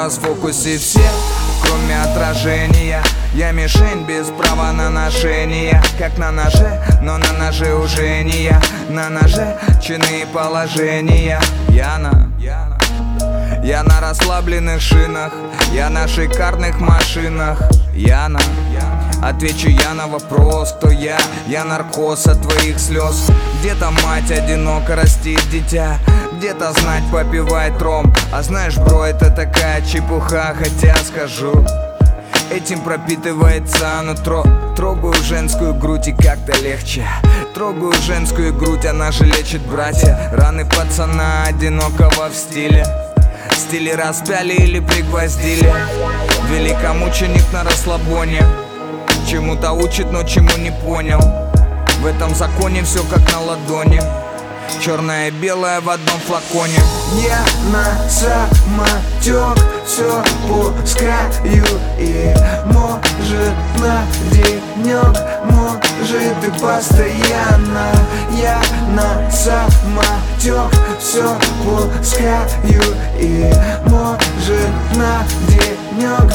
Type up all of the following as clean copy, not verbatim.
расфокусе все, кроме отражения. Я мишень без права на ношение. Как на ноже, но на ноже уже не я. На ноже чины и положения. Я на расслабленных шинах, я на шикарных машинах. Отвечу я на вопрос, кто я. Я наркоз от твоих слез. Где-то мать одиноко растит дитя, где-то знать попивает ром. А знаешь, бро, это такая чепуха. Хотя скажу, этим пропитывается нутро. Трогаю женскую грудь и как-то легче. Трогаю женскую грудь, она же лечит, братья. Раны пацана одинокого в стиле. Стили распяли или пригвоздили. Великомученик на расслабоне. Чему-то учит, но чему не понял. В этом законе все как на ладони. Черное и белое в одном флаконе. Я на самотек все пускаю. И может на денек, может и постоянно. Я на самотек все пускаю. И может на денек,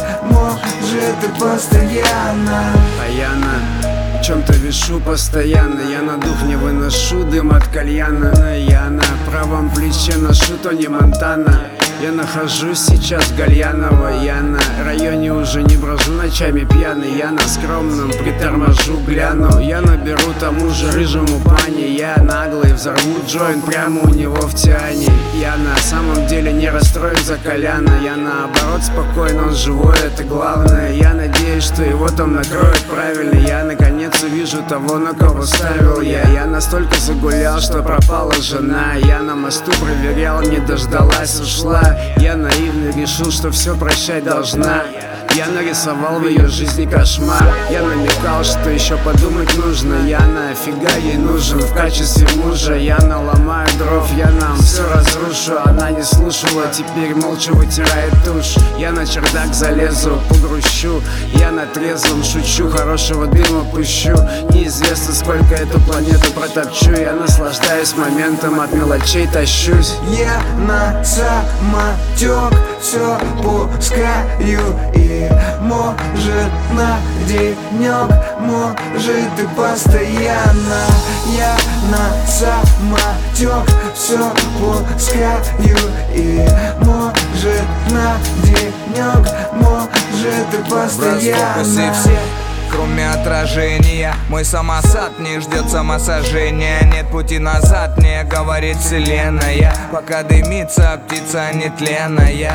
может и постоянно. А я на чем-то вешу постоянно. Я на дух не выношу дым от кальяна. Я на правом плече ношу Тони Монтана. Я нахожусь сейчас в Гальяново. Я на районе уже не брожу ночами пьяный. Я на скромном приторможу, гляну. Я наберу тому же рыжему пани. Я наглый, взорву джойнт прямо у него в тиане. Я на самом деле не расстроен за Коляна. Я наоборот спокоен, он живой, это главное. Я надеюсь, что его там накроют правильно. Я наконец увижу того, на кого ставил я. Я настолько загулял, что пропала жена. Я на мосту проверял, не дождалась, ушла. Я наивно решил, что все прощать должна. Я нарисовал в ее жизни кошмар. Я намекал, что еще подумать нужно. Я нафига ей нужен в качестве мужа. Я наломаю дров, я нам все разрушу. Она не слушала, теперь молча вытирает тушь. Я на чердак залезу, погрущу. Я на трезвом шучу, хорошего дыма пущу. Неизвестно, сколько эту планету протопчу. Я наслаждаюсь моментом, от мелочей тащусь. Я на самотек все пускаю. И может на денек, может и постоянно. Я на самотек все пускаю. И может на денек, может и постоянно. Все, кроме отражения. Мой самосад не ждет самосожжения. Нет пути назад, мне говорит вселенная. Пока дымится птица нетленная.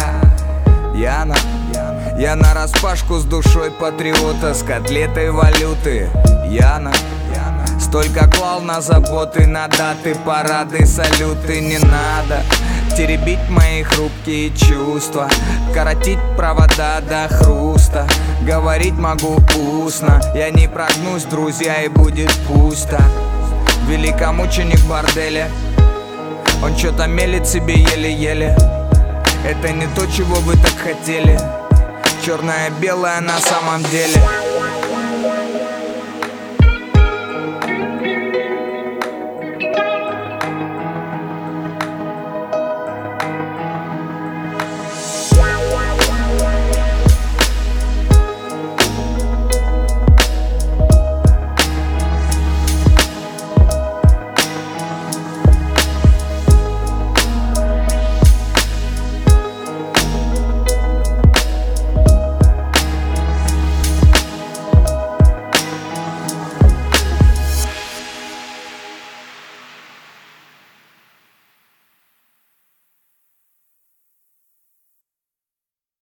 Я на распашку с душой патриота, с котлетой валюты. Столько клал на заботы, на даты, парады, салюты. Не надо теребить мои хрупкие чувства, коротить провода до хруста. Говорить могу устно, я не прогнусь, друзья, и будет пусто. Великомученик в борделе, он что-то мелет себе еле-еле. Это не то, чего вы так хотели. Черное-белое на самом деле.